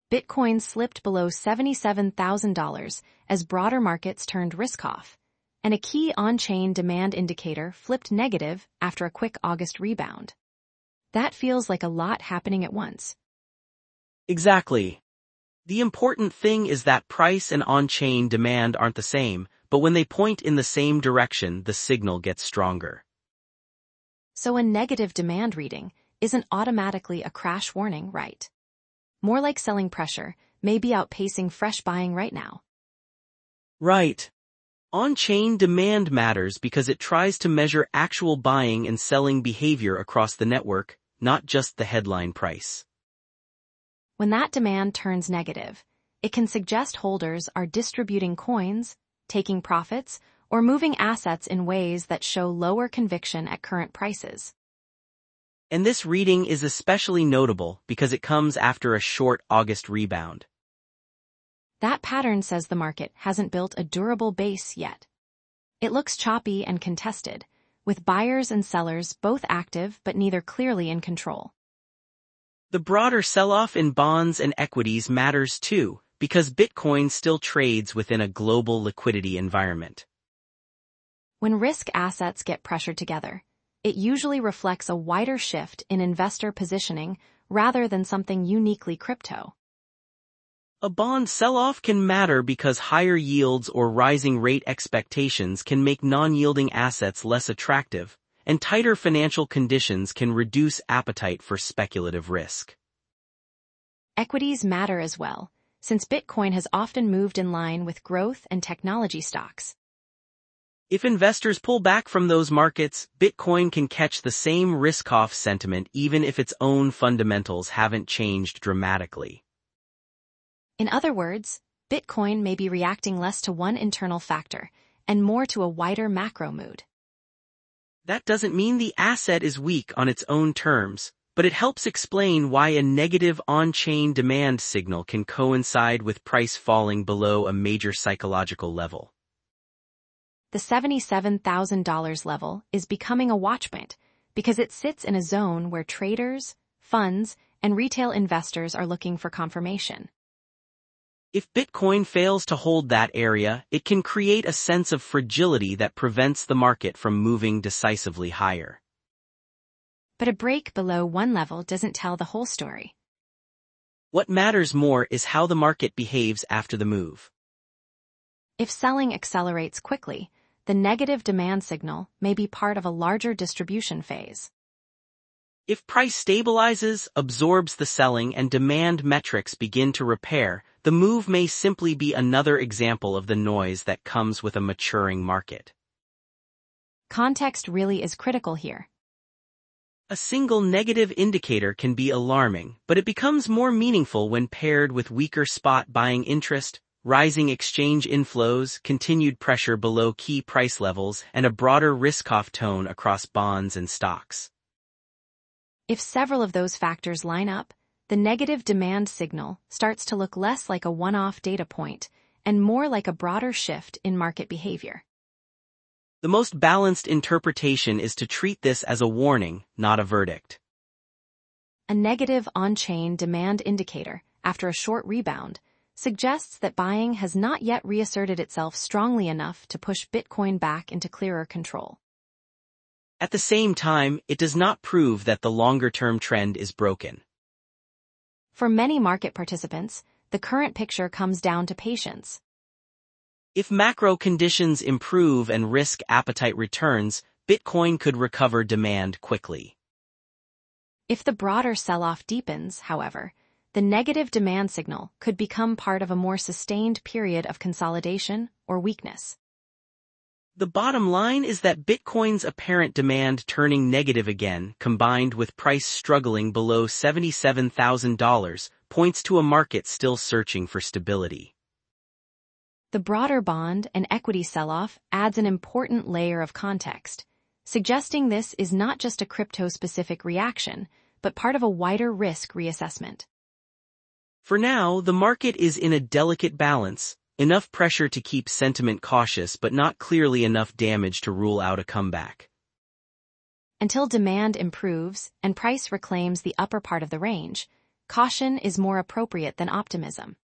Bitcoin slipped below $77,000 as broader markets turned risk-off, and a key on-chain demand indicator flipped negative after a quick August rebound. That feels like a lot happening at once. Exactly. The important thing is that price and on-chain demand aren't the same, but when they point in the same direction, the signal gets stronger. So a negative demand reading isn't automatically a crash warning, right? More like selling pressure, maybe outpacing fresh buying right now. Right. On-chain demand matters because it tries to measure actual buying and selling behavior across the network, not just the headline price. When that demand turns negative, it can suggest holders are distributing coins, taking profits, or moving assets in ways that show lower conviction at current prices. And this reading is especially notable because it comes after a short August rebound. That pattern says the market hasn't built a durable base yet. It looks choppy and contested, with buyers and sellers both active but neither clearly in control. The broader sell-off in bonds and equities matters too, because Bitcoin still trades within a global liquidity environment. When risk assets get pressured together, it usually reflects a wider shift in investor positioning rather than something uniquely crypto. A bond sell-off can matter because higher yields or rising rate expectations can make non-yielding assets less attractive, and tighter financial conditions can reduce appetite for speculative risk. Equities matter as well, since Bitcoin has often moved in line with growth and technology stocks. If investors pull back from those markets, Bitcoin can catch the same risk-off sentiment even if its own fundamentals haven't changed dramatically. In other words, Bitcoin may be reacting less to one internal factor and more to a wider macro mood. That doesn't mean the asset is weak on its own terms, but it helps explain why a negative on-chain demand signal can coincide with price falling below a major psychological level. The $77,000 level is becoming a watchpoint because it sits in a zone where traders, funds, and retail investors are looking for confirmation. If Bitcoin fails to hold that area, it can create a sense of fragility that prevents the market from moving decisively higher. But a break below one level doesn't tell the whole story. What matters more is how the market behaves after the move. If selling accelerates quickly, the negative demand signal may be part of a larger distribution phase. If price stabilizes, absorbs the selling, and demand metrics begin to repair, the move may simply be another example of the noise that comes with a maturing market. Context really is critical here. A single negative indicator can be alarming, but it becomes more meaningful when paired with weaker spot buying interest, rising exchange inflows, continued pressure below key price levels, and a broader risk-off tone across bonds and stocks. If several of those factors line up, the negative demand signal starts to look less like a one-off data point and more like a broader shift in market behavior. The most balanced interpretation is to treat this as a warning, not a verdict. A negative on-chain demand indicator, after a short rebound, suggests that buying has not yet reasserted itself strongly enough to push Bitcoin back into clearer control. At the same time, it does not prove that the longer-term trend is broken. For many market participants, the current picture comes down to patience. If macro conditions improve and risk appetite returns, Bitcoin could recover demand quickly. If the broader sell-off deepens, however, the negative demand signal could become part of a more sustained period of consolidation or weakness. The bottom line is that Bitcoin's apparent demand turning negative again, combined with price struggling below $77,000, points to a market still searching for stability. The broader bond and equity sell-off adds an important layer of context, suggesting this is not just a crypto-specific reaction, but part of a wider risk reassessment. For now, the market is in a delicate balance, enough pressure to keep sentiment cautious but not clearly enough damage to rule out a comeback. Until demand improves and price reclaims the upper part of the range, caution is more appropriate than optimism.